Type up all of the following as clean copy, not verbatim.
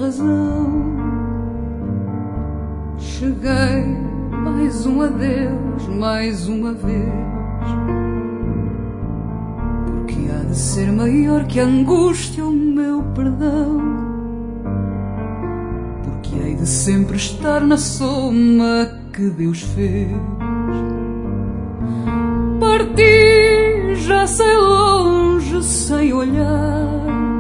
razão. Cheguei, mais um adeus, mais uma vez. Porque há de ser maior que a angústia o meu perdão. Porque hei de sempre estar na soma que Deus fez. Parti, já sei longe, sem olhar.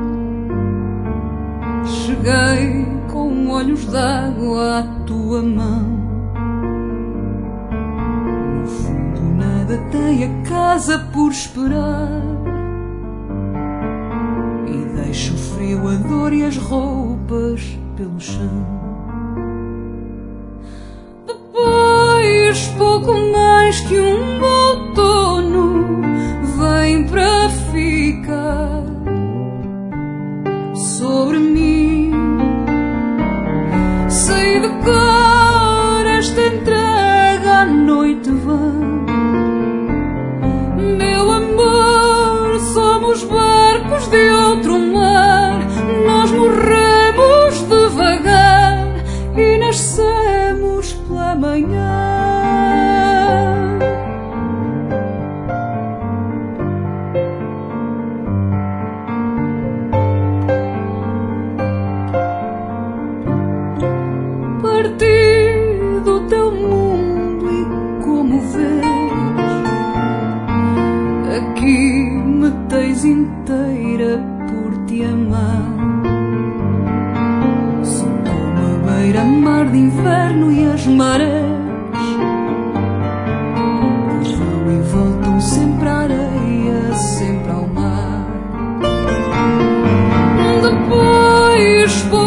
Cheguei com olhos d'água à tua mão. No fundo nada tem a casa por esperar. E deixo o frio, a dor e as roupas pelo chão. Depois, pouco mais que um outono vem para ficar sobre mim. Sei de cor esta entrega à noite vã. Meu amor, somos barcos de outro mar. Nós morremos devagar e nascemos pela manhã. Parti do teu mundo e como vês, aqui me tens inteira por te amar. Sou como a beira-mar de inverno e as marés que vão e voltam sempre à areia, sempre ao mar. Depois